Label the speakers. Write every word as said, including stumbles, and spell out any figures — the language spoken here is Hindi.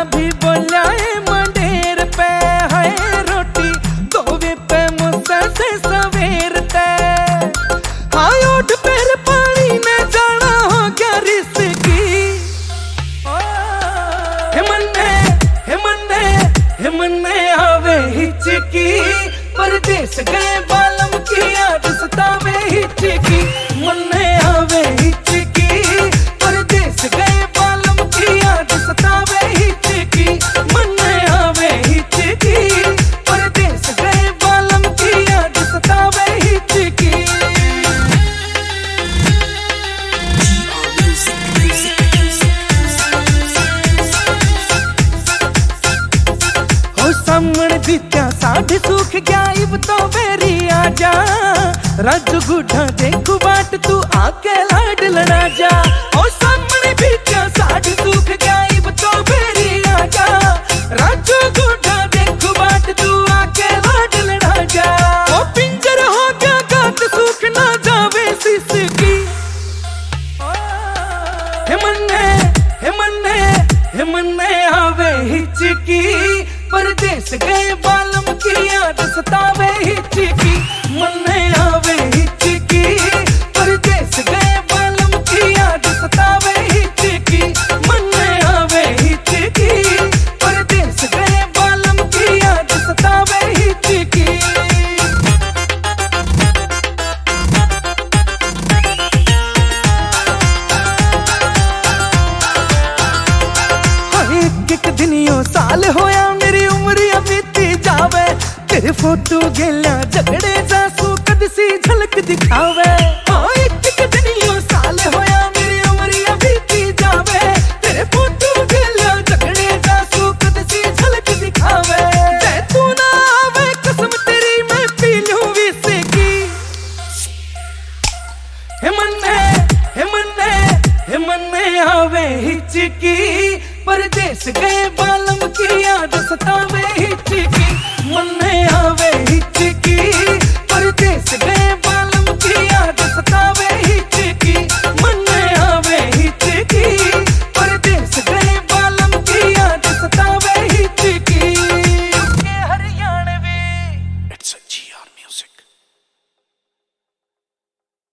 Speaker 1: भी बोला है मंडेर पे है रोटी दोवे पे मुझसे से सवेर ते हाँ उठ पैर पानी में जाना हो क्या रिस्की हिमने हिमने हिमने आवे हिचकी परदेस गए बालम की याद सतावे हिचकी मन्ने आवे हिचकी परदेस गए बालम की याद सतावे हिचकी मन्ने आवे हिचकी परदेस गए बालम की याद सतावे हिचकी हो सामने बीत्या साढ़े सूख गया इब तो मेरी आजा राजू गुढ़ा देखू बाट तू आके लाड लड़ा जा ओ सामने बीत्या साढ़े सूख गया इब तो मेरी आजा राजू गुढ़ा देखू बाट तू आके लाड लड़ा जा ओ पिंजर हो गया गात सूख ना जावे सिसकी हिमने हिमने हिमने आवे हिचकी परदेस गए बालम की याद सतावे हिचकी मन्ने आवे हिचकी परदेस गए बालम की याद सतावे हिचकी मन्ने आवे हिचकी परदेस गए बालम की याद सतावे हिचकी एक दिनियों साल होया मेरी उम्र बीती जावे तेरे फोटो गेला झगड़े जासू कद सी झलक दिखावे हाँ एक एक दिनियों साल होया मेरी उम्र बीती जावे तेरे फोटो गेला झगड़े जासू कद सी झलक दिखावे तू ना आवे कसम तेरी मैं पी लूं विस्की हिमने हिमने हिमने आवे हिचकी परदेस गए बालम की याद सतावे हिचकी मन्ने